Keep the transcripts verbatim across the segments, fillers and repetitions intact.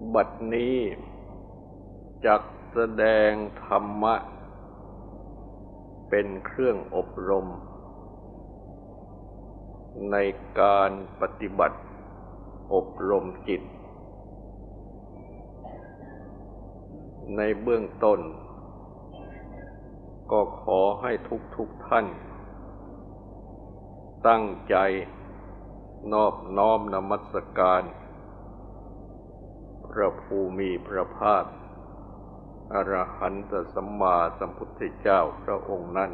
บัดนี้จักแสดงธรรมะเป็นเครื่องอบรมในการปฏิบัติอบรมจิตในเบื้องต้นก็ขอให้ทุกทุกท่านตั้งใจนอบน้อมนมัสการพระภูมิพระภาคอรหันตสัมมาสัมพุทธเจ้าพระองค์นั้น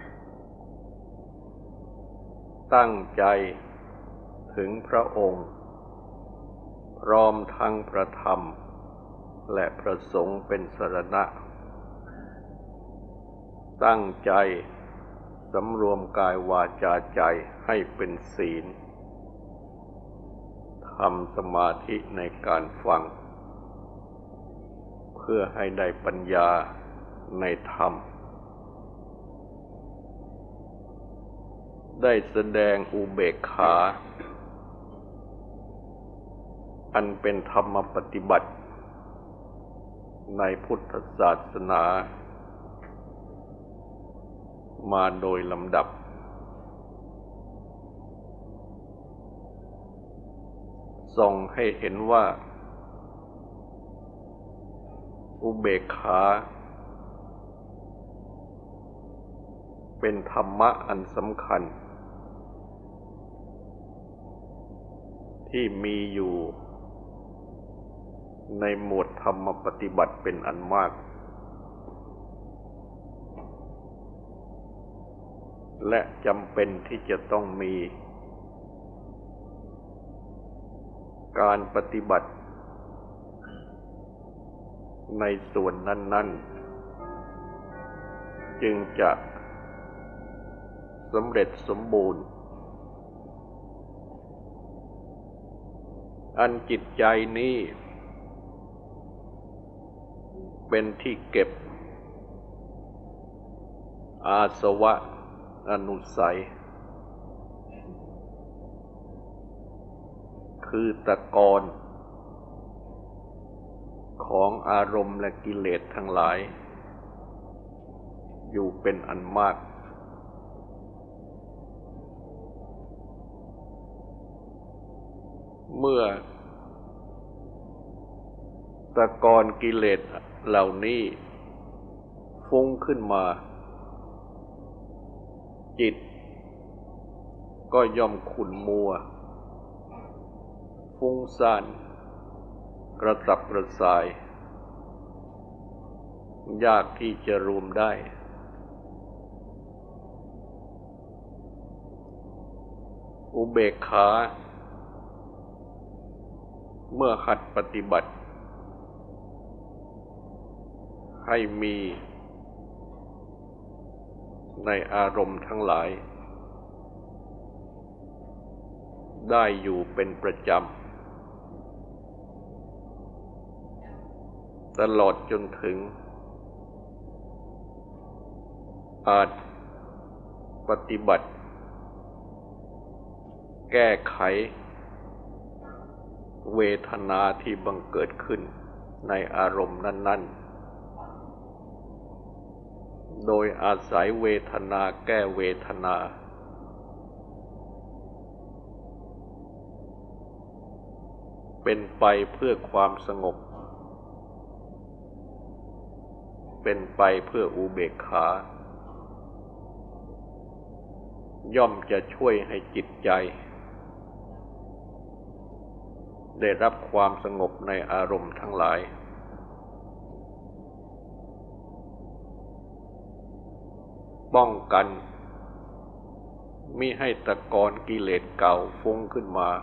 ตั้งใจถึงพระองค์พร้อมทั้งพระธรรมและพระสงฆ์เป็นสรณะตั้งใจสำรวมกายวาจาใจให้เป็นศีลทำสมาธิในการฟังเพื่อให้ได้ปัญญาในธรรมได้แสดงอุเบกขาอันเป็นธรรมปฏิบัติในพุทธศาสนามาโดยลำดับส่งให้เห็นว่าอุเบกขาเป็นธรรมะอันสำคัญที่มีอยู่ในหมวดธรรมปฏิบัติเป็นอันมากและจำเป็นที่จะต้องมีการปฏิบัติในส่วนนั้นๆจึงจะสำเร็จสมบูรณ์อันจิตใจนี้เป็นที่เก็บอาสวะอนุสัยคือตะกอนของอารมณ์และกิเลสทั้งหลายอยู่เป็นอันมากเมื่อตะกอนกิเลสเหล่านี้ฟุ้งขึ้นมาจิตก็ย่อมขุ่นมัวฟุ้งซ่านกระสับกระส่ายยากที่จะรวมได้อุเบกขาเมื่อหัดปฏิบัติให้มีในอารมณ์ทั้งหลายได้อยู่เป็นประจำตลอดจนถึงอาจปฏิบัติแก้ไขเวทนาที่บังเกิดขึ้นในอารมณ์นั้นๆโดยอาศัยเวทนาแก้เวทนาเป็นไปเพื่อความสงบเป็นไปเพื่ออุเบกขาย่อมจะช่วยให้จิตใจได้รับความสงบในอารมณ์ทั้งหลายป้องกันมิให้ตะกอนกิเลสเก่าฟุ้งขึ้นมา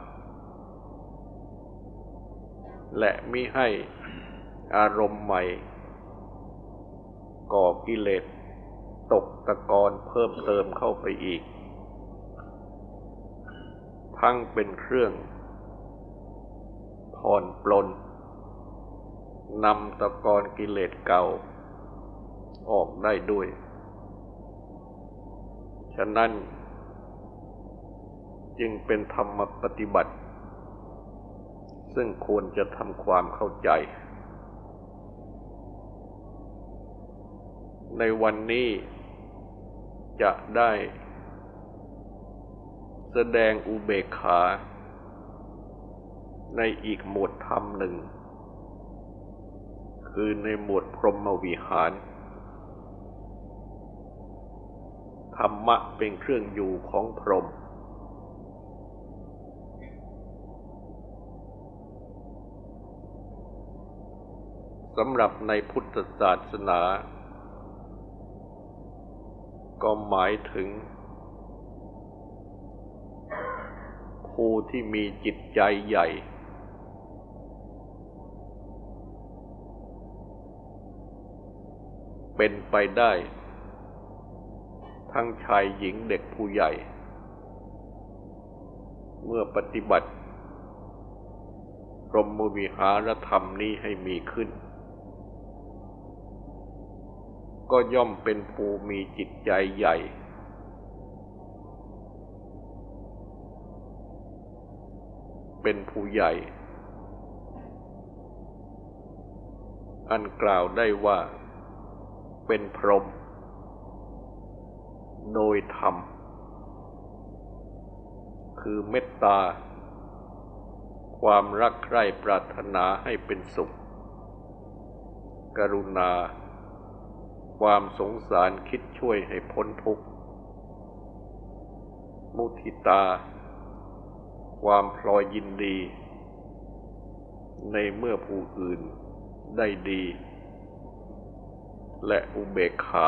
และมิให้อารมณ์ใหม่ก่อกิเลสตกตะกอนเพิ่มเติมเข้าไปอีกทั้งเป็นเครื่องผ่อนปลนนำตะกอนกิเลสเก่าออกได้ด้วยฉะนั้นจึงเป็นธรรมปฏิบัติซึ่งควรจะทำความเข้าใจในวันนี้จะได้แสดงอุเบกขาในอีกหมวดธรรมหนึ่งคือในหมวดพรหมวิหารธรรมะเป็นเครื่องอยู่ของพรหมสำหรับในพุทธศาสนาก็หมายถึงผู้ที่มีจิตใจใหญ่เป็นไปได้ทั้งชายหญิงเด็กผู้ใหญ่เมื่อปฏิบัติพรหมวิหารธรรมนี้ให้มีขึ้นก็ย่อมเป็นผู้มีจิตใจใหญ่เป็นผู้ใหญ่อันกล่าวได้ว่าเป็นพรหมโดยธรรมคือเมตตาความรักใคร่ปรารถนาให้เป็นสุขกรุณาความสงสารคิดช่วยให้พ้นทุกข์มุทิตาความพลอยยินดีในเมื่อผู้อื่นได้ดีและอุเบกขา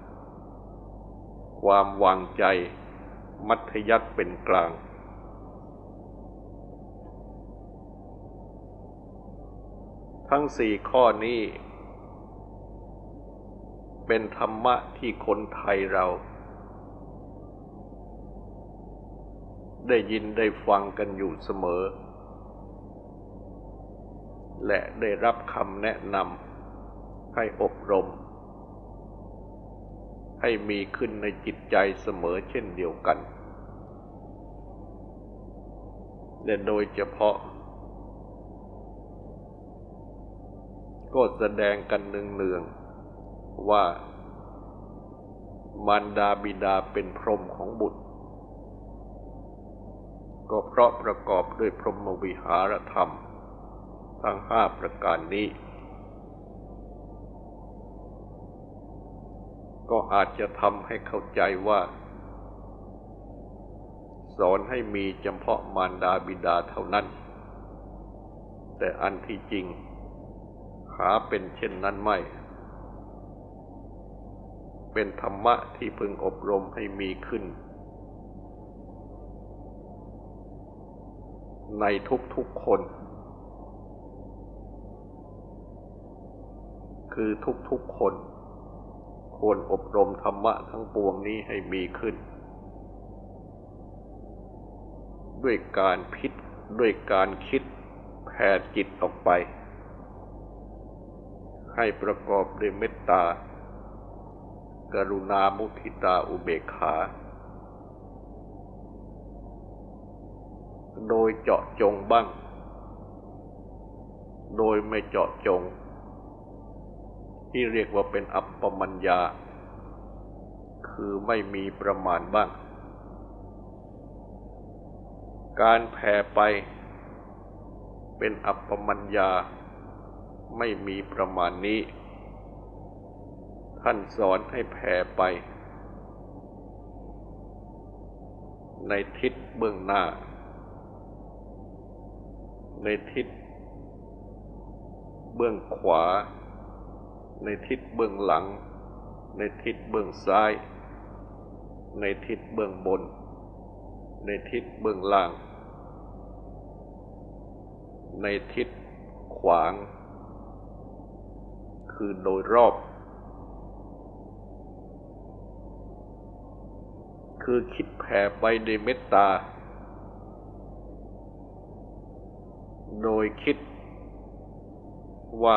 ความวางใจมัธยัสถ์เป็นกลางทั้งสี่ข้อนี้เป็นธรรมะที่คนไทยเราได้ยินได้ฟังกันอยู่เสมอและได้รับคำแนะนำให้อบรมให้มีขึ้นในจิตใจเสมอเช่นเดียวกันและโดยเฉพาะก็แสดงกันเนืองๆว่ามารดาบิดาเป็นพรหมของบุตรก็เพราะประกอบด้วยพรหมวิหารธรรมทั้งห้าประการนี้ก็อาจจะทำให้เข้าใจว่าสอนให้มีเฉพาะมารดาบิดาเท่านั้นแต่อันที่จริงหาเป็นเช่นนั้นไม่เป็นธรรมะที่พึงอบรมให้มีขึ้นในทุกๆคนคือทุกๆคนควรอบรมธรรมะทั้งปวงนี้ให้มีขึ้นด้วยการพิจด้วยการคิดแผ่จิตออกไปให้ประกอบด้วยเมตตากรุณามุทิตาอุเบกขาโดยเจาะจงบ้างโดยไม่เจาะจงที่เรียกว่าเป็นอัปปมัญญาคือไม่มีประมาณบ้างการแผ่ไปเป็นอัปปมัญญาไม่มีประมาณนี้ท่านสอนให้แผ่ไปในทิศเบื้องหน้าในทิศเบื้องขวาในทิศเบื้องหลังในทิศเบื้องซ้ายในทิศเบื้องบนในทิศเบื้องล่างในทิศขวางคือโดยรอบคือคิดแผ่ไปด้วยเมตตาโดยคิดว่า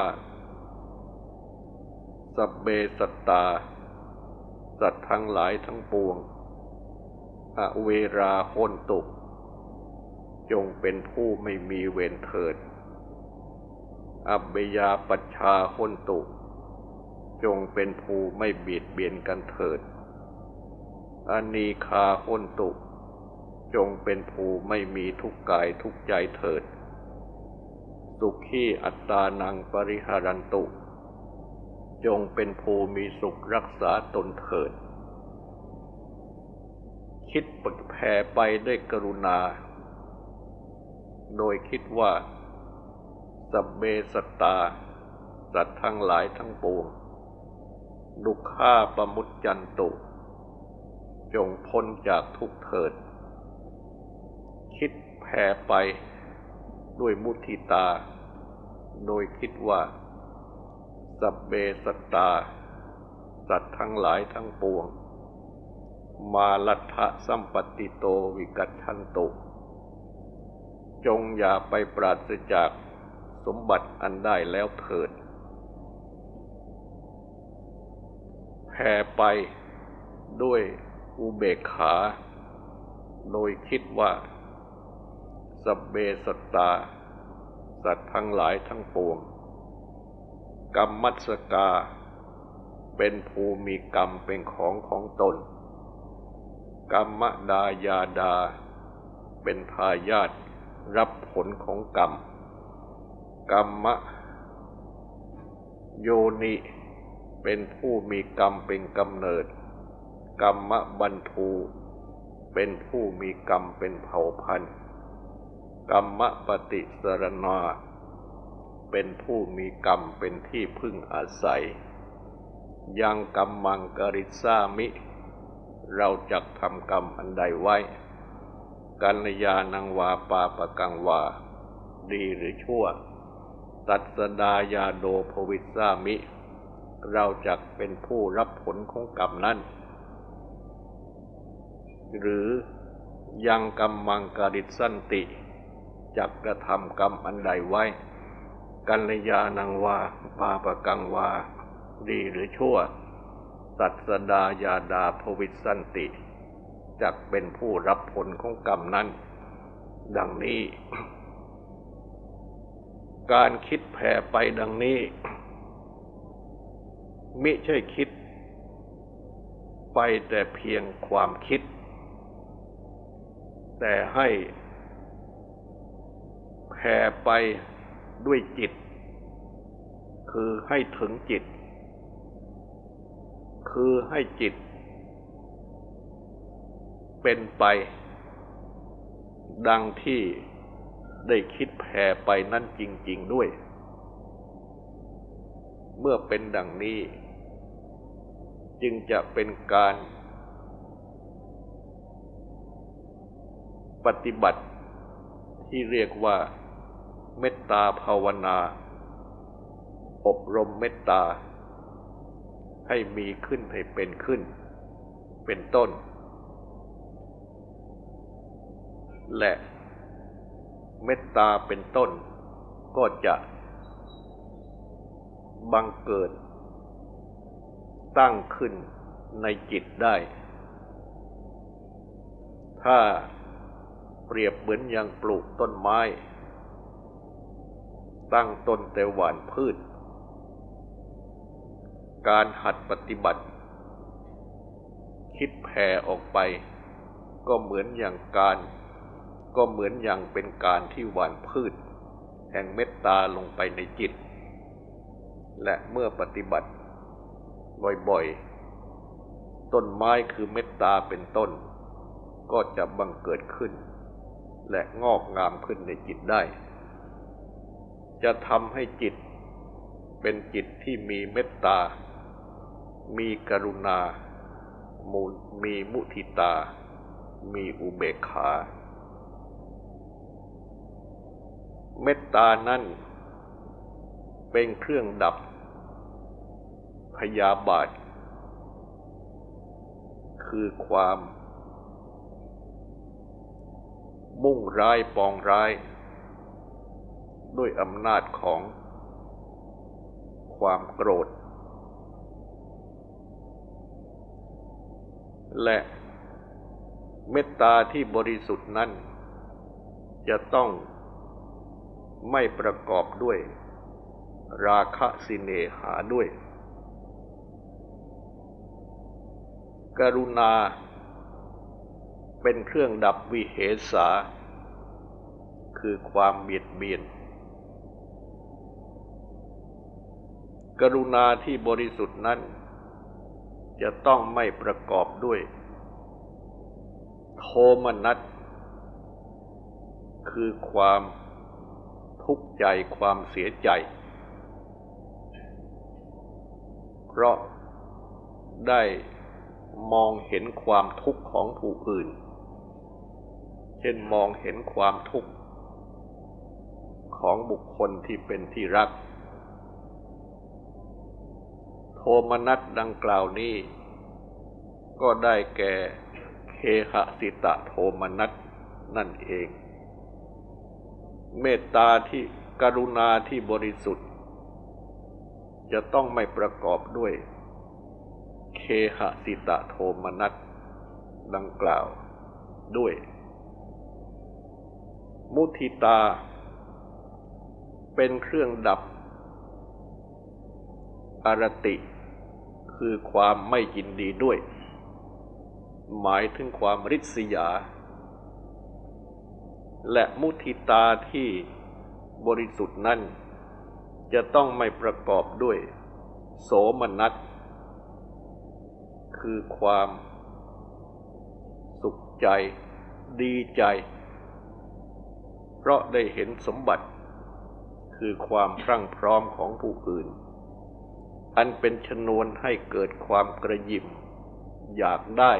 สัพเพสัตตาสัตว์ทั้งหลายทั้งปวงอเวราโหนตุจจงเป็นผู้ไม่มีเวรเถิดอัปเบยาปัชชาหนตุจงเป็นผู้ไม่เบียดเบียนกันเถิดอนีฆาหนตุจงเป็นผู้ไม่มีทุกข์กายทุกข์ใจเถิดสุขีอัตตานังปริหารันตุจงเป็นผู้มีสุขรักษาตนเถิดคิดแผ่ไปด้วยกรุณาโดยคิดว่าสัพเบสัตตาสัตว์ทั้งหลายทั้งปวงดุขาปมุจจันตุจงพ้นจากทุกข์เถิดคิดแผ่ไปด้วยมุทิตาโดยคิดว่าสัพเบสัตตาสัตว์ทั้งหลายทั้งปวงมาลัทธะสัมปติโตวิกัจฉันตุจงอย่าไปปราศจากสมบัติอันได้แล้วเถิดแผ่ไปด้วยอุเบกขาโดยคิดว่าสัพเบสัตตาสัตว์ทั้งหลายทั้งปวงกัมมัสสกาเป็นผู้มีกรรมเป็นของของตนกัมมดายาดาเป็นทายาทรับผลของกรรมกัมมโยนิเป็นผู้มีกรรมเป็นกำเนิดกัมมบันทูเป็นผู้มีกรรมเป็นเผ่าพันธุ์กัมมปฏิสรณาเป็นผู้มีกรรมเป็นที่พึ่งอาศัยยังกัมมังกริสามิเราจักทำกรรมอันใดไว้กัลยาณังวาปาปกังวาดีหรือชั่วตัสดายาโดภวิสสามิเราจักเป็นผู้รับผลของกรรมนั้นหรือยังกัมมังกริสันติจักกระทำกรรมอันใดไว้กัลยาณังวาปาปกังวาดีหรือชั่วตัสดายาดาภวิสสันติจักเป็นผู้รับผลของกรรมนั้นดังนี้การคิดแผ่ไปดังนี้มิใช่คิดไปแต่เพียงความคิดแต่ให้แผ่ไปด้วยจิตคือให้ถึงจิตคือให้จิตเป็นไปดังที่ได้คิดแผ่ไปนั่นจริงๆด้วยเมื่อเป็นดังนี้จึงจะเป็นการปฏิบัติที่เรียกว่าเมตตาภาวนาอบรมเมตตาให้มีขึ้นให้เป็นขึ้นเป็นต้นและเมตตาเป็นต้นก็จะบังเกิดตั้งขึ้นในจิตได้ถ้าเปรียบเหมือนอย่างปลูกต้นไม้ตั้งต้นแต่หว่านพืชการหัดปฏิบัติคิดแผ่ออกไปก็เหมือนอย่างการก็เหมือนอย่างเป็นการที่หว่านพืชแห่งเมตตาลงไปในจิตและเมื่อปฏิบัติบ่อยๆต้นไม้คือเมตตาเป็นต้นก็จะบังเกิดขึ้นและงอกงามขึ้นในจิตได้จะทำให้จิตเป็นจิตที่มีเมตตามีกรุณามีมุทิตามีอุเบกขาเมตตานั้นเป็นเครื่องดับพยาบาทคือความมุ่งร้ายปองร้ายด้วยอำนาจของความโกรธและเมตตาที่บริสุทธิ์นั้นจะต้องไม่ประกอบด้วยราคะสิเนหาด้วยกรุณาเป็นเครื่องดับวิเหสาคือความเบียดเบียนกรุณาที่บริสุทธิ์นั้นจะต้องไม่ประกอบด้วยโทมนัสคือความทุกข์ใจความเสียใจเพราะได้มองเห็นความทุกข์ของผู้อื่นเช่นมองเห็นความทุกข์ของบุคคลที่เป็นที่รักโทมนัสดังกล่าวนี้ก็ได้แก่เคหสิตโทมนัสนั่นเองเมตตาที่กรุณาที่บริสุทธิ์จะต้องไม่ประกอบด้วยเคหสิตโทมนัสดังกล่าวด้วยมุทิตาเป็นเครื่องดับอรติคือความไม่ยินดีด้วยหมายถึงความริษยาและมุทิตาที่บริสุทธิ์นั้นจะต้องไม่ประกอบด้วยโสมนัสคือความสุขใจดีใจเพราะได้เห็นสมบัติคือความพรั่งพร้อมของผู้อื่นอันเป็นชนวนให้เกิดความกระยิมอยากได้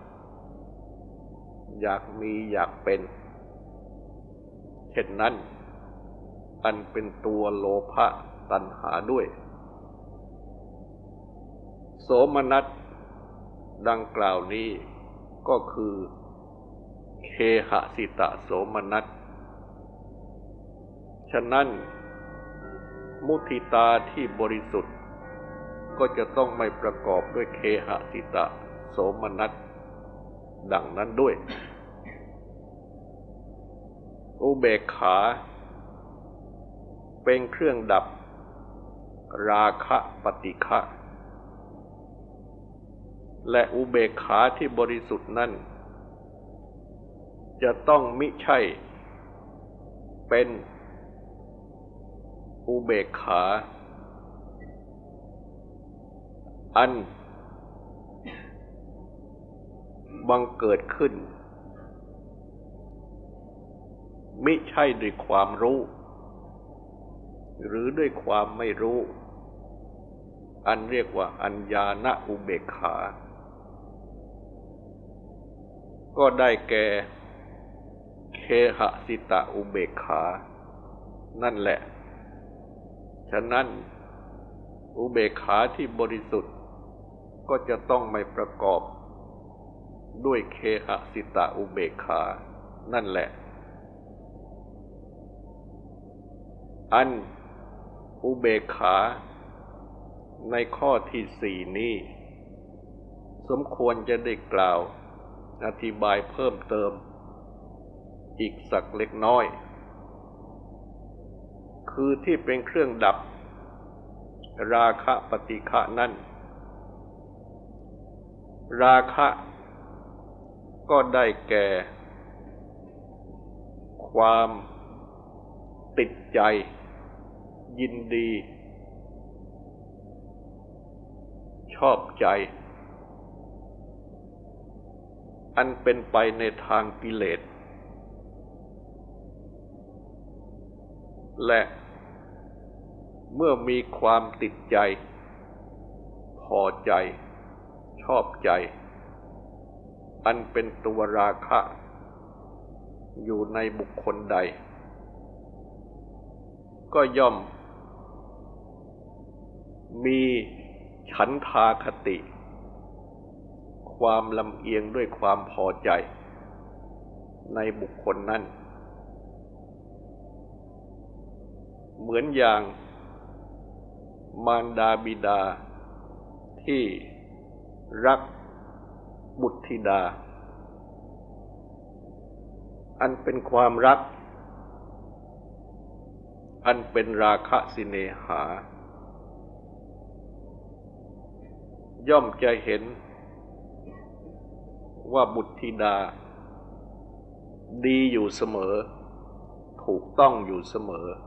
อยากมีอยากเป็นเช่นนั้นอันเป็นตัวโลภะตัณหาด้วยโสมนัสดังกล่าวนี้ก็คือเคหสิตโสมนัสฉะนั้นมุทิตาที่บริสุทธิ์ก็จะต้องไม่ประกอบด้วยเคหสิตโสมนัสดังนั้นด้วยอุเบกขาเป็นเครื่องดับราคะปฏิฆะและอุเบกขาที่บริสุทธิ์นั้นจะต้องมิใช่เป็นอุเบกขาอันบังเกิดขึ้นมิใช่ด้วยความรู้หรือด้วยความไม่รู้อันเรียกว่าอัญญาณอุเบกขาก็ได้แก่เคหสิตอุเบกขานั่นแหละฉะนั้นอุเบกขาที่บริสุทธิ์ก็จะต้องไม่ประกอบด้วยเคหสิตอุเบกขานั่นแหละอันอุเบกขาในข้อที่สี่นี้สมควรจะได้กล่าวอธิบายเพิ่มเติมอีกสักเล็กน้อยคือที่เป็นเครื่องดับราคะปฏิฆะนั้นราคะก็ได้แก่ความติดใจยินดีชอบใจอันเป็นไปในทางกิเลสและเมื่อมีความติดใจพอใจชอบใจอันเป็นตัวราคะอยู่ในบุคคลใดก็ย่อมมีฉันทาคติความลำเอียงด้วยความพอใจในบุคคลนั้นเหมือนอย่างมารดาบิดาที่รักบุตรธิดาอันเป็นความรักอันเป็นราคะสิเนหาย่อมจะเห็นว่าบุตรธิดาดีอยู่เสมอถูกต้องอยู่เสมอ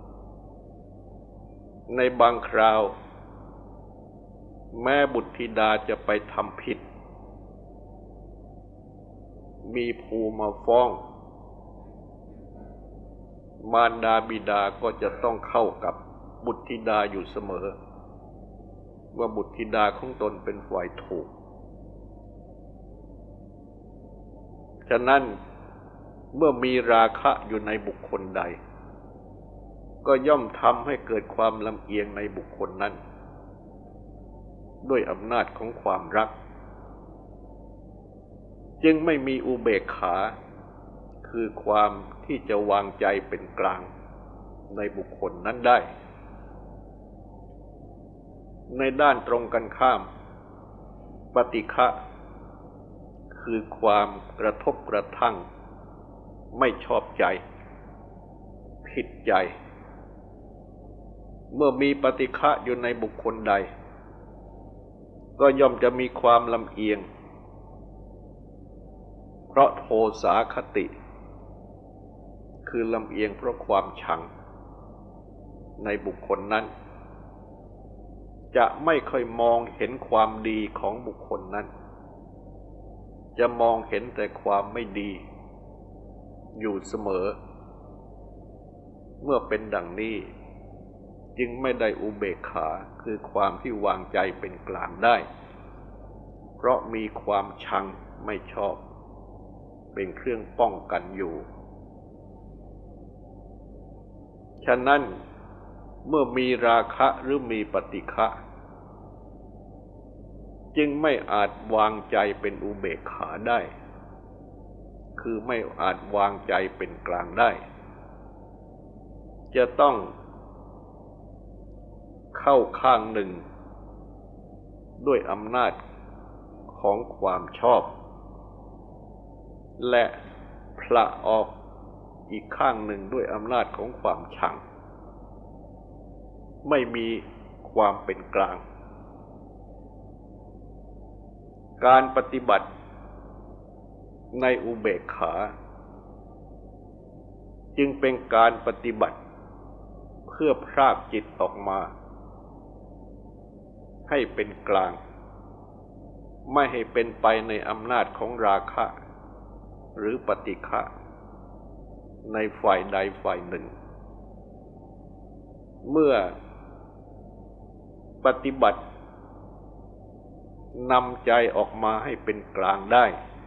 ในบางคราวแม้บุตรธิดาจะไปทำผิดมีภูมาฟ้องมารดาบิดาก็จะต้องเข้ากับบุตรธิดาอยู่เสมอว่าบุตรธิดาของตนเป็นฝ่ายถูกฉะนั้นเมื่อมีราคะอยู่ในบุคคลใดก็ย่อมทำให้เกิดความลำเอียงในบุคคลนั้นด้วยอำนาจของความรักจึงไม่มีอุเบกขาคือความที่จะวางใจเป็นกลางในบุคคลนั้นได้ในด้านตรงกันข้ามปฏิฆะคือความกระทบกระทั่งไม่ชอบใจผิดใจเมื่อมีปฏิฆะอยู่ในบุคคลใดก็ย่อมจะมีความลำเอียงเพราะโทสาคติคือลำเอียงเพราะความชังในบุคคลนั้นจะไม่ค่อยมองเห็นความดีของบุคคลนั้นจะมองเห็นแต่ความไม่ดีอยู่เสมอเมื่อเป็นดังนี้จึงไม่ได้อุเบกขาคือความที่วางใจเป็นกลางได้เพราะมีความชังไม่ชอบเป็นเครื่องป้องกันอยู่ฉะนั้นเมื่อมีราคะหรือมีปฏิฆะจึงไม่อาจวางใจเป็นอุเบกขาได้คือไม่อาจวางใจเป็นกลางได้จะต้องเข้าข้างหนึ่งด้วยอำนาจของความชอบและผละออกอีกข้างหนึ่งด้วยอำนาจของความชังไม่มีความเป็นกลางการปฏิบัติในอุเบกขาจึงเป็นการปฏิบัติเพื่อพรากจิตออกมาให้เป็นกลางไม่ให้เป็นไปในอำนาจของราคะหรือปฏิฆะในฝ่ายใดฝ่ายหนึ่งเมื่อปฏิบัตินำใจออกมาให้เป็นกลางได้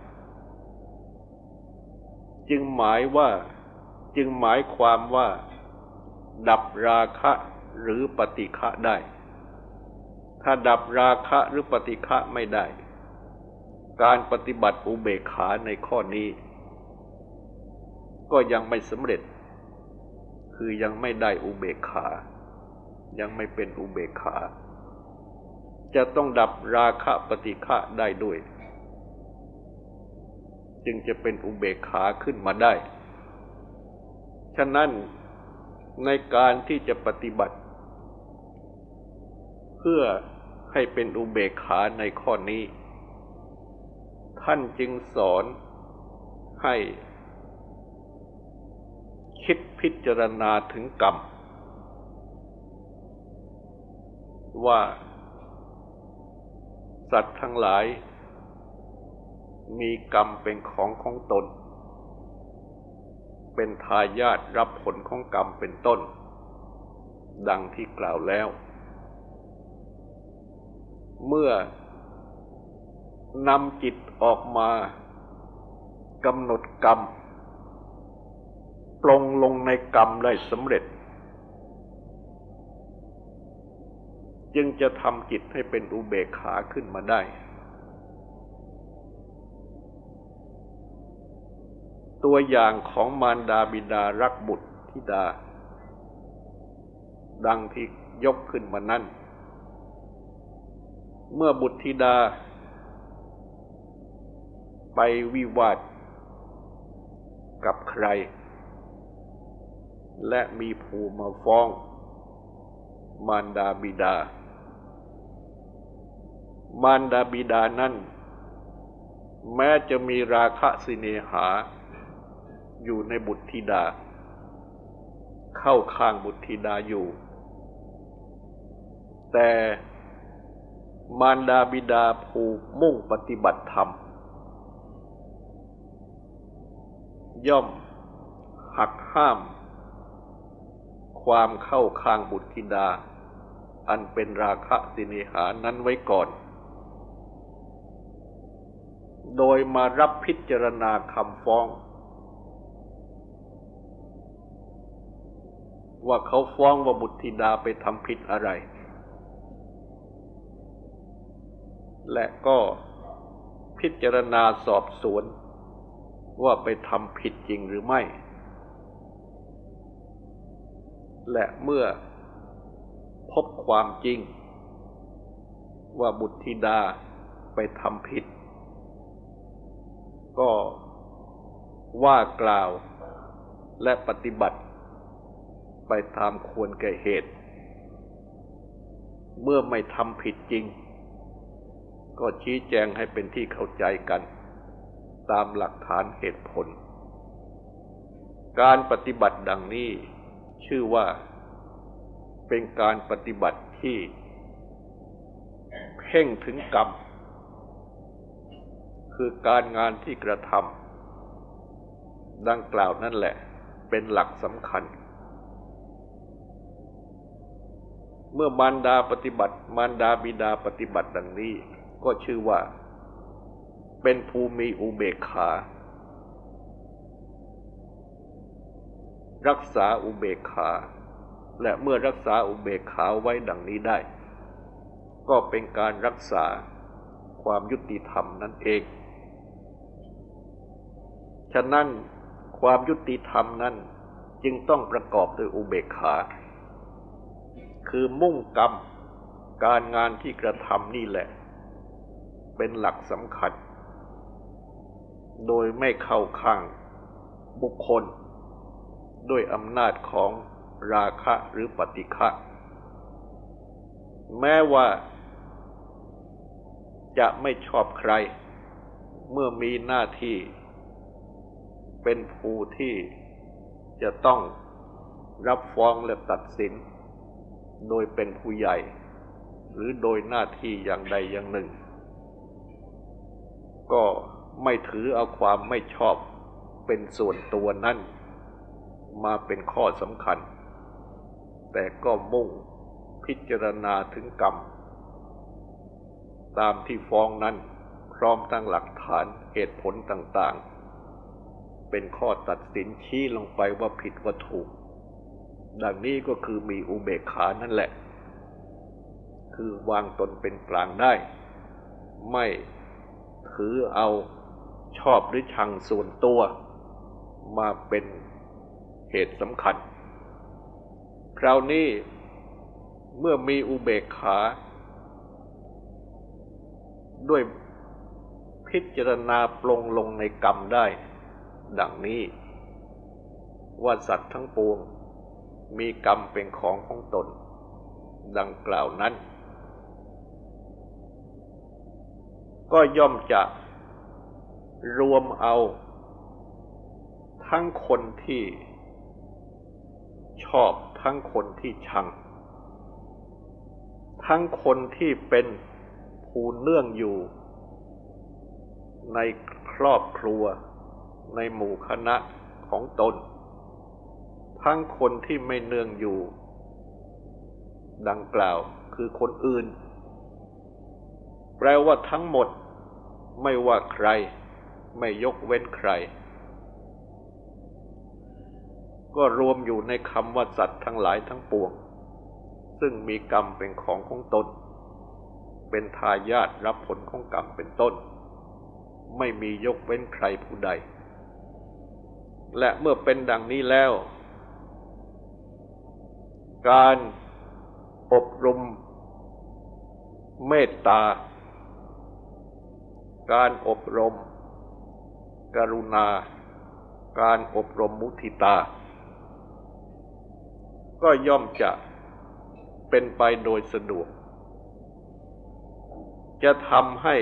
จึงหมายว่าจึงหมายความว่าดับราคะหรือปฏิฆะได้ถ้าดับราคะหรือปฏิฆะไม่ได้การปฏิบัติอุเบกขาในข้อนี้ก็ยังไม่สำเร็จคือยังไม่ได้อุเบกขายังไม่เป็นอุเบกขาจะต้องดับราคะปฏิฆะได้ด้วยจึงจะเป็นอุเบกขาขึ้นมาได้ฉะนั้นในการที่จะปฏิบัติเพื่อให้เป็นอุเบกขาในข้อนี้ท่านจึงสอนให้คิดพิจารณาถึงกรรมว่าสัตว์ทั้งหลายมีกรรมเป็นของของตนเป็นทายาทรับผลของกรรมเป็นต้นดังที่กล่าวแล้วเมื่อนำจิตออกมากำหนดกรรมปลงลงในกรรมได้สำเร็จจึงจะทำจิตให้เป็นอุเบกขาขึ้นมาได้ตัวอย่างของมารดาบิดารักบุตรธิดาดังที่ยกขึ้นมานั้นเมื่อบุตรธิดาไปวิวาทกับใครและมีผู้มาฟ้องมารดาบิดามารดาบิดานั้นแม้จะมีราคะสิเนหาอยู่ในบุตรธิดาเข้าข้างบุตรธิดาอยู่แต่มารดาบิดาผู้มุ่งปฏิบัติธรรมย่อมหักห้ามความเข้าข้างบุตรธิดาอันเป็นราคะสิเนหานั้นไว้ก่อนโดยมารับพิจารณาคำฟ้องว่าเขาฟ้องว่าบุตรธิดาไปทำผิดอะไรและก็พิจารณาสอบสวนว่าไปทำผิดจริงหรือไม่และเมื่อพบความจริงว่าบุตรธิดาไปทำผิดก็ว่ากล่าวและปฏิบัติไปตามควรแก่เหตุเมื่อไม่ทำผิดจริงก็ชี้แจงให้เป็นที่เข้าใจกันตามหลักฐานเหตุผลการปฏิบัติดังนี้ชื่อว่าเป็นการปฏิบัติที่เพ่งถึงกรรมคือการงานที่กระทำดังกล่าวนั่นแหละเป็นหลักสำคัญเมื่อมารดาปฏิบัติมารดาบิดาปฏิบัติดังนี้ก็ชื่อว่าเป็นภูมิอุเบกขารักษาอุเบกขาและเมื่อรักษาอุเบกขาไว้ดังนี้ได้ก็เป็นการรักษาความยุติธรรมนั่นเองฉะนั้นความยุติธรรมนั้นจึงต้องประกอบด้วยอุเบกขาคือมุ่งกรรมการงานที่กระทำนี่แหละเป็นหลักสำคัญโดยไม่เข้าข้างบุคคลด้วยอำนาจของราคะหรือปฏิฆะแม้ว่าจะไม่ชอบใครเมื่อมีหน้าที่เป็นผู้ที่จะต้องรับฟ้องและตัดสินโดยเป็นผู้ใหญ่หรือโดยหน้าที่อย่างใดอย่างหนึ่งก็ไม่ถือเอาความไม่ชอบเป็นส่วนตัวนั้นมาเป็นข้อสำคัญแต่ก็มุ่งพิจารณาถึงกรรมตามที่ฟ้องนั้นพร้อมทั้งหลักฐานเหตุผลต่างๆเป็นข้อตัดสินชี้ลงไปว่าผิดว่าถูกดังนี้ก็คือมีอุเบกขานั่นแหละคือวางตนเป็นกลางได้ไม่ถือเอาชอบหรือชังส่วนตัวมาเป็นเหตุสำคัญคราวนี้เมื่อมีอุเบกขาด้วยพิจารณาปลงลงในกรรมได้ดังนี้ว่าสัตว์ทั้งปวงมีกรรมเป็นของของตนดังกล่าวนั้นก็ย่อมจะรวมเอาทั้งคนที่ชอบทั้งคนที่ชังทั้งคนที่เป็นผู้เนื่องอยู่ในครอบครัวในหมู่คณะของตนทั้งคนที่ไม่เนื่องอยู่ดังกล่าวคือคนอื่นแปลว่าทั้งหมดไม่ว่าใครไม่ยกเว้นใครก็รวมอยู่ในคำว่าสัตว์ทั้งหลายทั้งปวงซึ่งมีกรรมเป็นของของตนเป็นทายาทรับผลของกรรมเป็นต้นไม่มียกเว้นใครผู้ใดและเมื่อเป็นดังนี้แล้วการอบรมเมตตาการอบรมกรุณาการอบรมมุทิตาก็ย่อมจะเป็นไปโดยสะดวกจะทำให้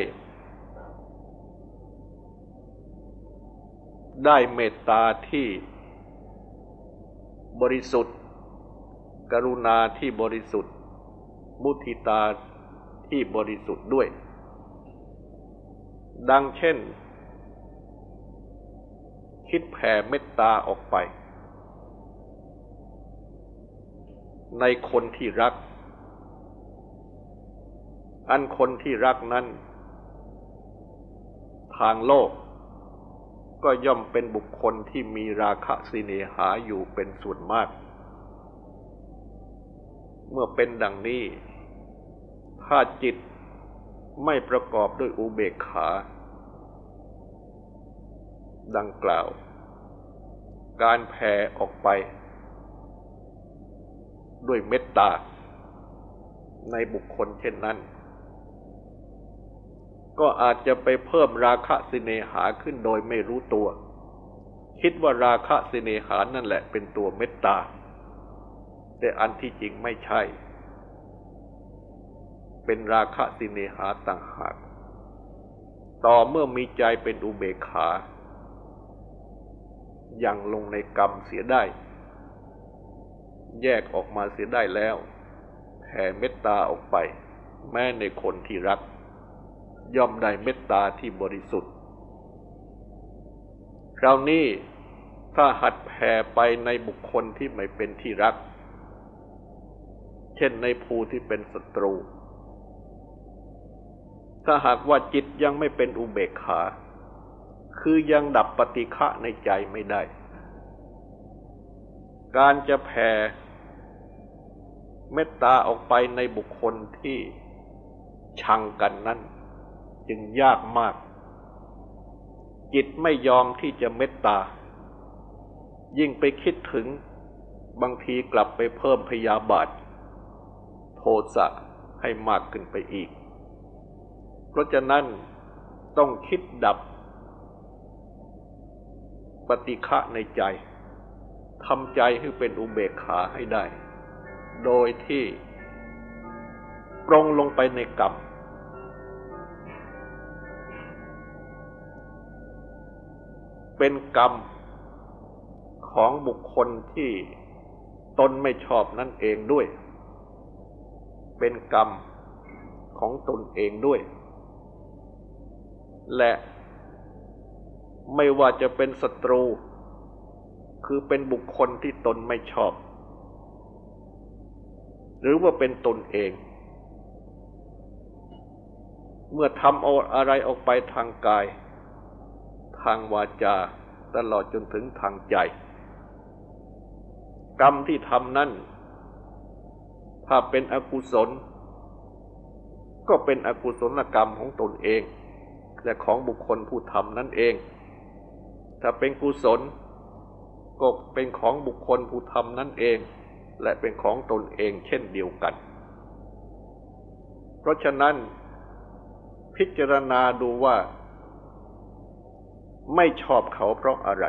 ได้เมตตาที่บริสุทธิ์กรุณาที่บริสุทธิ์มุทิตาที่บริสุทธิ์ด้วยดังเช่นคิดแผ่เมตตาออกไปในคนที่รักอันคนที่รักนั้นทางโลกก็ย่อมเป็นบุคคลที่มีราคะสิเนหาอยู่เป็นส่วนมากเมื่อเป็นดังนี้ถ้าจิตไม่ประกอบด้วยอุเบกขาดังกล่าวการแผ่ออกไปด้วยเมตตาในบุคคลเช่นนั้นก็อาจจะไปเพิ่มราคะสิเนหาขึ้นโดยไม่รู้ตัวคิดว่าราคะสิเนหานั่นแหละเป็นตัวเมตตาแต่อันที่จริงไม่ใช่เป็นราคะสิเนหาต่างหากต่อเมื่อมีใจเป็นอุเบกขายังลงในกรรมเสียได้แยกออกมาเสียได้แล้วแผ่เมตตาออกไปแม้ในคนที่รักย่อมได้เมตตาที่บริสุทธิ์คราวนี้ถ้าหัดแผ่ไปในบุคคลที่ไม่เป็นที่รักเช่นในภูที่เป็นศัตรูถ้าหากว่าจิตยังไม่เป็นอุเบกขาคือยังดับปฏิฆะในใจไม่ได้การจะแผ่เมตตาออกไปในบุคคลที่ชังกันนั้นจึงยากมากจิตไม่ยอมที่จะเมตตายิ่งไปคิดถึงบางทีกลับไปเพิ่มพยาบาทโทสะให้มากขึ้นไปอีกเพราะฉะนั้นต้องคิดดับปฏิฆะในใจทำใจให้เป็นอุเบกขาให้ได้โดยที่ปรงลงไปในกรรมเป็นกรรมของบุคคลที่ตนไม่ชอบนั่นเองด้วยเป็นกรรมของตนเองด้วยและไม่ว่าจะเป็นศัตรูคือเป็นบุคคลที่ตนไม่ชอบหรือว่าเป็นตนเองเมื่อทำเอาอะไรออกไปทางกายทางวาจาตลอดจนถึงทางใจกรรมที่ทำนั้นถ้าเป็นอกุศลก็เป็นอกุศลกรรมของตนเองและของบุคคลผู้ทำนั่นเองถ้าเป็นกุศลก็เป็นของบุคคลผู้ทำนั่นเองและเป็นของตนเองเช่นเดียวกันเพราะฉะนั้นพิจารณาดูว่าไม่ชอบเขาเพราะอะไร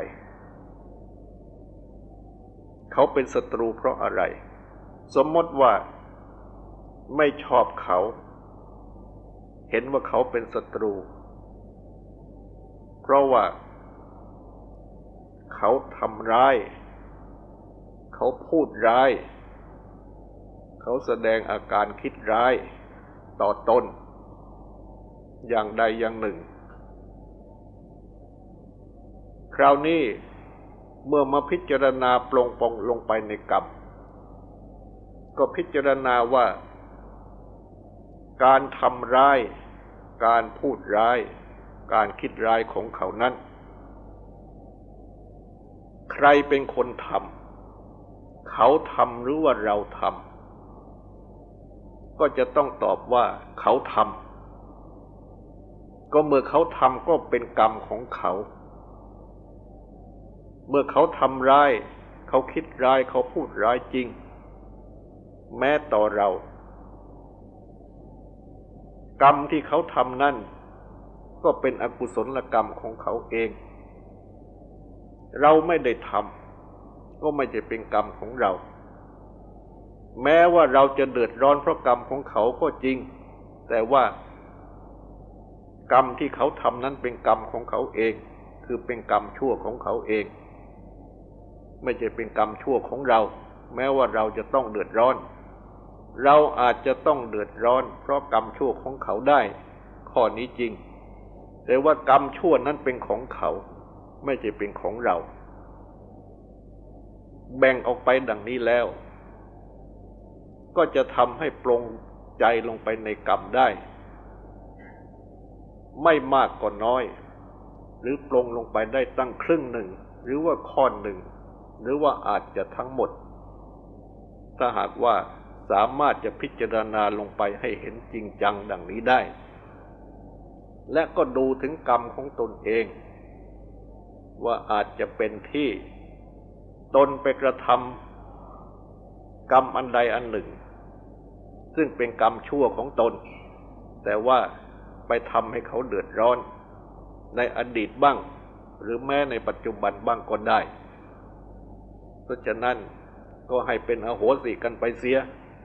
เขาเป็นศัตรูเพราะอะไรสมมติว่าไม่ชอบเขาเห็นว่าเขาเป็นศัตรูเพราะว่าเขาทำร้ายเขาพูดร้ายเขาแสดงอาการคิดร้ายต่อตนอย่างใดอย่างหนึ่งคราวนี้เมื่อมาพิจารณาปลงปองลงไปในกรรมก็พิจารณาว่าการทำร้ายการพูดร้ายการคิดร้ายของเขานั้นใครเป็นคนทำเขาทำหรือว่าเราทำก็จะต้องตอบว่าเขาทำก็เมื่อเขาทำก็เป็นกรรมของเขาเมื่อเขาทำร้ายเขาคิดร้ายเขาพูดร้ายจริงแม้ต่อเรากรรมที่เขาทำนั่นก็เป็นอกุศลกรรมของเขาเองเราไม่ได้ทำก็ไม่ใช่เป็นกรรมของเราแม้ว่าเราจะเดือดร้อนเพราะกรรมของเขาก็จริงแต่ว่ากรรมที่เขาทำนั้นเป็นกรรมของเขาเองคือเป็นกรรมชั่วของเขาเองไม่ใช่เป็นกรรมชั่วของเราแม้ว่าเราจะต้องเดือดร้อนเราอาจจะต้องเดือดร้อนเพราะกรรมชั่วของเขาได้ข้อนี้จริงแต่ว่ากรรมชั่วนั้นเป็นของเขาไม่ใช่เป็นของเราแบ่งออกไปดังนี้แล้วก็จะทำให้ปลงใจลงไปในกรรมได้ไม่มากก็น้อยหรือปลงลงไปได้ตั้งครึ่งหนึ่งหรือว่าข้อหนึ่งหรือว่าอาจจะทั้งหมดถ้าหากว่าสามารถจะพิจารณาลงไปให้เห็นจริงจังดังนี้ได้และก็ดูถึงกรรมของตนเองว่าอาจจะเป็นที่ตนไปกระทำกรรมอันใดอันหนึ่งซึ่งเป็นกรรมชั่วของตนแต่ว่าไปทำให้เขาเดือดร้อนในอดีตบ้างหรือแม้ในปัจจุบันบ้างก็ได้เพราะฉะนั้นก็ให้เป็นอโหสิกันไปเสีย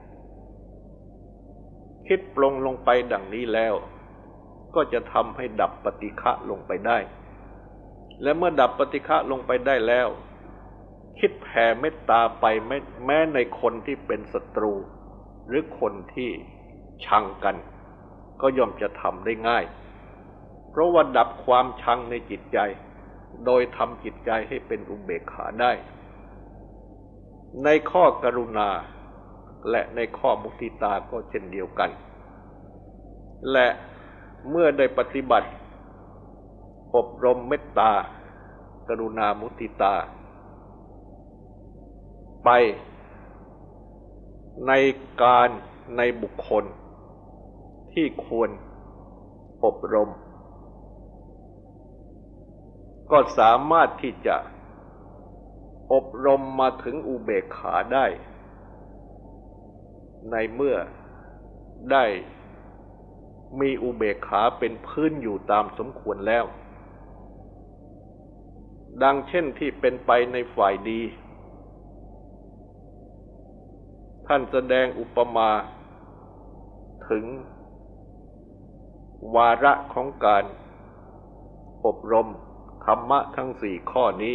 คิดปลงลงไปดังนี้แล้วก็จะทำให้ดับปฏิฆะลงไปได้และเมื่อดับปฏิฆะลงไปได้แล้วคิดแผ่เมตตาไปแม้ในคนที่เป็นศัตรูหรือคนที่ชังกันก็ย่อมจะทำได้ง่ายเพราะว่าดับความชังในจิตใจโดยทำจิตใจให้เป็นอุเบกขาได้ในข้อกรุณาและในข้อมุทิตาก็เช่นเดียวกันและเมื่อได้ปฏิบัติอบรมเมตตากรุณามุทิตาไปในการในบุคคลที่ควรอบรมก็สามารถที่จะอบรมมาถึงอุเบกขาได้ในเมื่อได้มีอุเบกขาเป็นพื้นอยู่ตามสมควรแล้วดังเช่นที่เป็นไปในฝ่ายดีท่านแสดงอุปมาถึงวาระของการอบรมธรรมะทั้งสี่ข้อนี้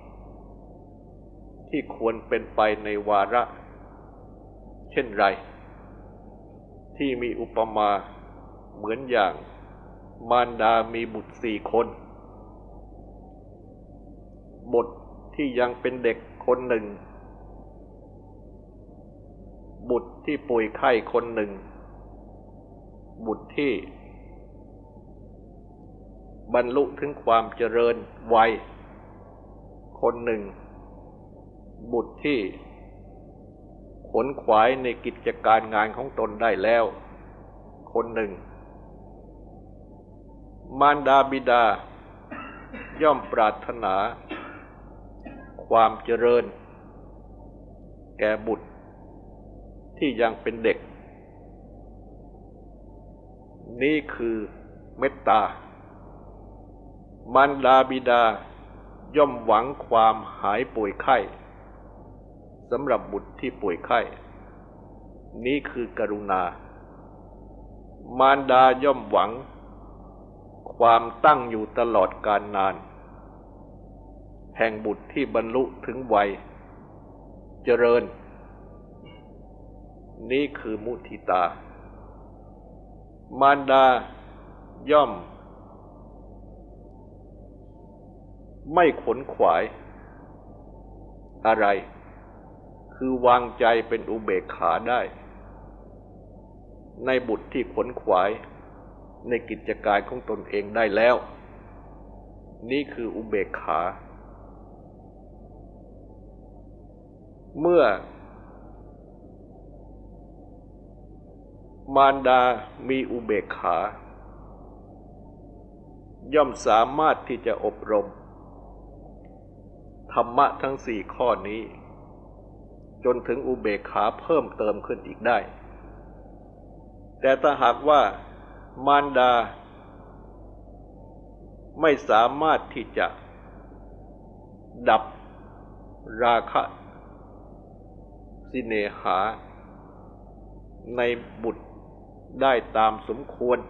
ที่ควรเป็นไปในวาระเช่นไรที่มีอุปมาเหมือนอย่างมารดามีบุตรสี่คนบุตรที่ยังเป็นเด็กคนหนึ่งบุตรที่ป่วยไข้คนหนึ่งบุตรที่บรรลุถึงความเจริญวัยคนหนึ่งบุตรที่ขนขวายในกิจการงานของตนได้แล้วคนหนึ่งมารดาบิดาย่อมปรารถนาความเจริญแก่บุตรที่ยังเป็นเด็กนี่คือเมตตามารดาบิดาย่อมหวังความหายป่วยไข้สำหรับบุตรที่ป่วยไข้นี่คือกรุณามารดาย่อมหวังความตั้งอยู่ตลอดกาลนานแห่งบุตรที่บรรลุถึงวัยเจริญนี่คือมุทิตามารดาย่อมไม่ขนขวายอะไรคือวางใจเป็นอุเบกขาได้ในบุตรที่ขนขวายในกิจการของตนเองได้แล้วนี่คืออุเบกขาเมื่อมารดามีอุเบกขาย่อมสามารถที่จะอบรมธรรมะทั้งสี่ข้อนี้จนถึงอุเบกขาเพิ่มเติมขึ้นอีกได้แต่ถ้าหากว่ามารดาไม่สามารถที่จะดับราคะสิเนหาในบุตรได้ตามสมควร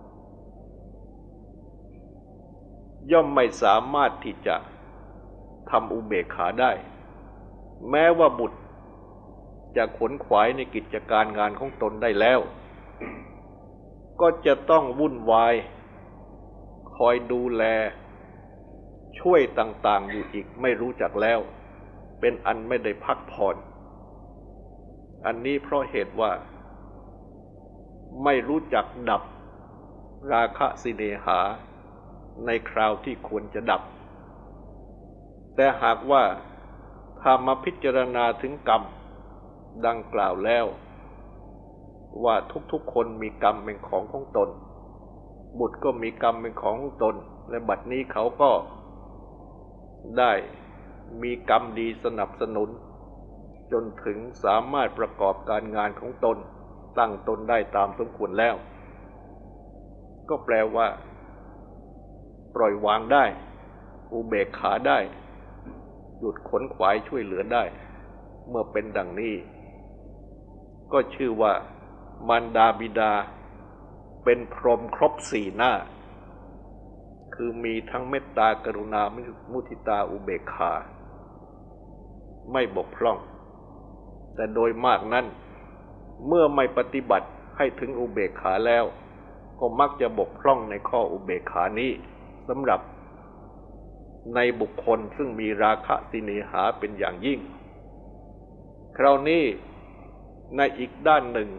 ย่อมไม่สามารถที่จะทำอุเบกขาได้แม้ว่าบุตรจะขวนขวายในกิจการงานของตนได้แล้วก็จะต้องวุ่นวายคอยดูแลช่วยต่างๆอยู่อีกไม่รู้จักแล้วเป็นอันไม่ได้พักผ่อนอันนี้เพราะเหตุว่าไม่รู้จักดับราคะสิเนหาในคราวที่ควรจะดับแต่หากว่าถ้ามาพิจารณาถึงกรรมดังกล่าวแล้วว่าทุกๆคนมีกรรมเป็นของของตนบุตรก็มีกรรมเป็นของของตนและบัดนี้เขาก็ได้มีกรรมดีสนับสนุนจนถึงสามารถประกอบการงานของตนตั้งตนได้ตามสมควรแล้วก็แปลว่าปล่อยวางได้อุเบกขาได้หยุดขนขวายช่วยเหลือได้เมื่อเป็นดังนี้ก็ชื่อว่ามารดาบิดาเป็นพรหมครบสี่หน้าคือมีทั้งเมตตากรุณามุทิตาอุเบกขาไม่บกพร่องแต่โดยมากนั้นเมื่อไม่ปฏิบัติให้ถึงอุเบกขาแล้วก็มักจะบกพร่องในข้ออุเบกขานี้สำหรับในบุคคลซึ่งมีราคะสิเนหาเป็นอย่างยิ่งคราวนี้ในอีกด้านหนึ่ง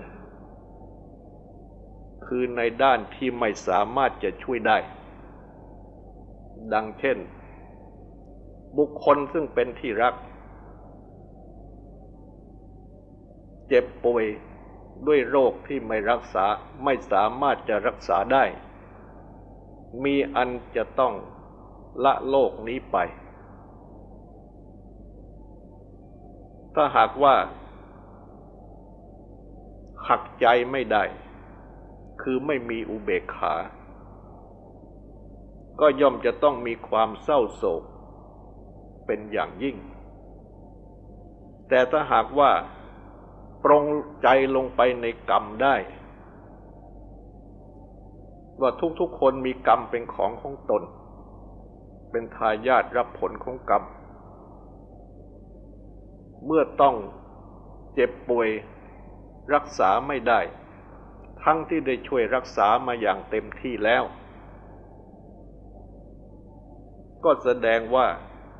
คือในด้านที่ไม่สามารถจะช่วยได้ดังเช่นบุคคลซึ่งเป็นที่รักเจ็บป่วยด้วยโรคที่ไม่รักษาไม่สามารถจะรักษาได้มีอันจะต้องละโลกนี้ไปถ้าหากว่าหักใจไม่ได้คือไม่มีอุเบกขาก็ย่อมจะต้องมีความเศร้าโศกเป็นอย่างยิ่งแต่ถ้าหากว่าปรงใจลงไปในกรรมได้ว่าทุกๆคนมีกรรมเป็นของของตนเป็นทายาทรับผลของกรรมเมื่อต้องเจ็บป่วยรักษาไม่ได้ทั้งที่ได้ช่วยรักษามาอย่างเต็มที่แล้วก็แสดงว่า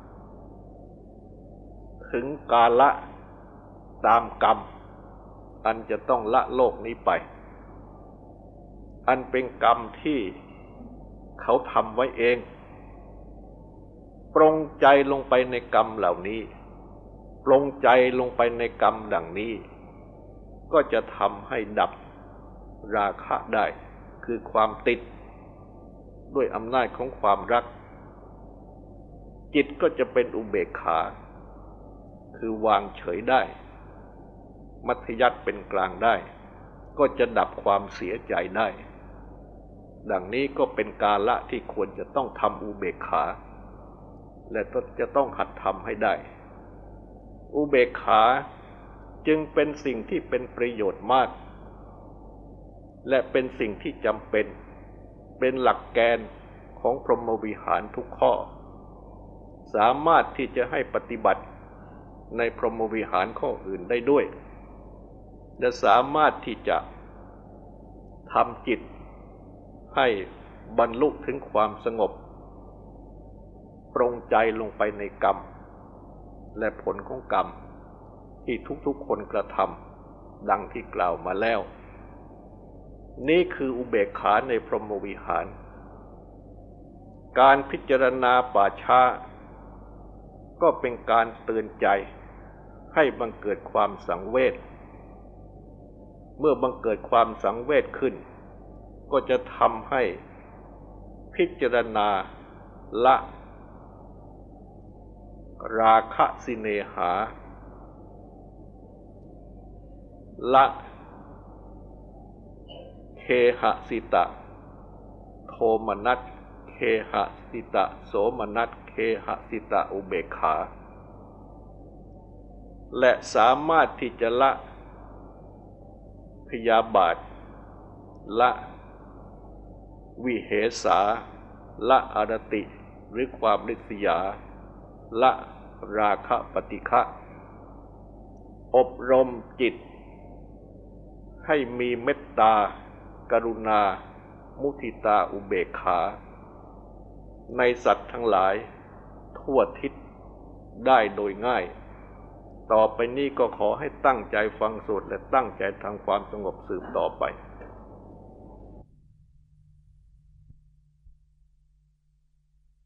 ถึงกาละตามกรรมอันจะต้องละโลกนี้ไปอันเป็นกรรมที่เขาทำไว้เองปรงใจลงไปในกรรมเหล่านี้ปรงใจลงไปในกรรมดังนี้ก็จะทำให้ดับราคะได้คือความติดด้วยอำนาจของความรักจิตก็จะเป็นอุเบกขาคือวางเฉยได้มัธยัสถ์เป็นกลางได้ก็จะดับความเสียใจได้ดังนี้ก็เป็นกาละที่ควรจะต้องทำอุเบกขาและจะต้องหัดทำให้ได้อุเบกขาจึงเป็นสิ่งที่เป็นประโยชน์มากและเป็นสิ่งที่จำเป็นเป็นหลักแกนของพรหมวิหารทุกข้อสามารถที่จะให้ปฏิบัติในพรหมวิหารข้ออื่นได้ด้วยและสามารถที่จะทำจิตให้บรรลุถึงความสงบปรงใจลงไปในกรรมและผลของกรรมที่ทุกๆคนกระทำดังที่กล่าวมาแล้วนี่คืออุเบกขาในพรหมวิหารการพิจารณาป่าช้าก็เป็นการเตือนใจให้บังเกิดความสังเวชเมื่อบังเกิดความสังเวชขึ้นก็จะทำให้พิจารณาละราคะสิเนหาละเคหสิตะโทมนัสเคหสิตะโสมนัสเคหสิตะอุเบกขาและสามารถที่จะละพยาบาทละวิเหสาละอารติหรือความริษยาละราคะปฏิฆะอบรมจิตให้มีเมตตากรุณามุทิตาอุเบกขาในสัตว์ทั้งหลายทั่วทิศได้โดยง่ายต่อไปนี้ก็ขอให้ตั้งใจฟังสวดและตั้งใจทำความสงบสืบต่อไป